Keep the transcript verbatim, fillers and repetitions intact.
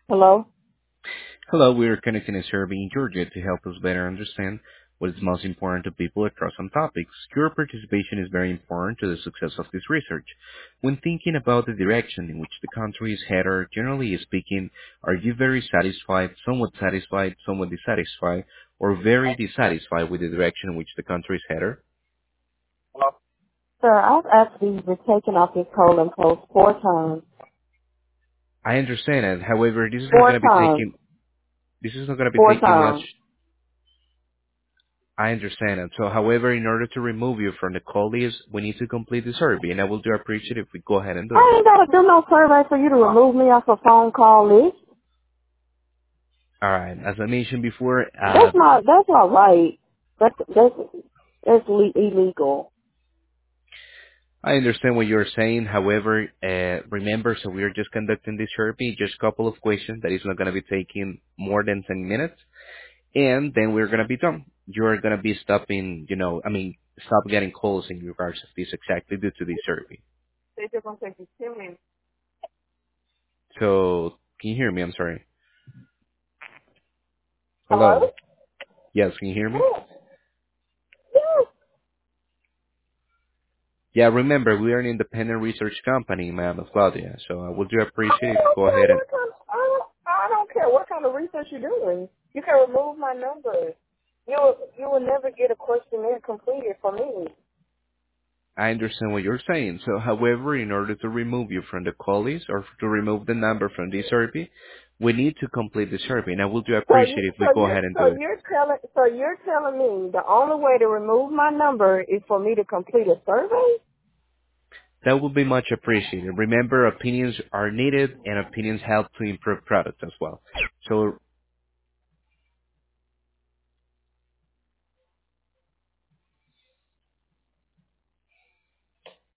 Hello? Hello, we are conducting a survey in Georgia to help us better understand what is most important to people across some topics. Your participation is very important to the success of this research. When thinking about the direction in which the country is headed, generally speaking, are you very satisfied, somewhat satisfied, somewhat dissatisfied, or very dissatisfied with the direction in which the country is headed? Sir, I've actually been taken off this polling post four times. I understand that. However, this is not Four going to be times. taking this is not going to be Four taking much. times. I understand it. So, however, in order to remove you from the call list, we need to complete the survey, and I will do appreciate if we go ahead and do it. I ain't gotta do no survey for you to remove me off a phone call list. All right. As I mentioned before, uh, That's not, that's not right. That's, that's, that's le- illegal. I understand what you're saying. However, uh, remember, so we are just conducting this survey, just a couple of questions that is not going to be taking more than ten minutes, and then we're going to be done. You're going to be stopping, you know, I mean, stop getting calls in regards to this exactly due to this survey. They just gonna take you ten minutes. So, can you hear me? I'm sorry. Hello? Hello. Yes, can you hear me? Yes. Yes. Yeah, remember, we are an independent research company, ma'am, of Claudia, so I would do I appreciate if you don't go care ahead and what kind, I don't, I don't care what kind of research you're doing. You can remove my number. You will, you will never get a questionnaire completed for me. I understand what you're saying. So, however, in order to remove you from the call list or to remove the number from this survey, we need to complete the survey, and I would do So you, appreciate if so we go you, ahead and so do it. you're telling, so you're telling me the only way to remove my number is for me to complete a survey? That would be much appreciated. Remember, opinions are needed, and opinions help to improve products as well. So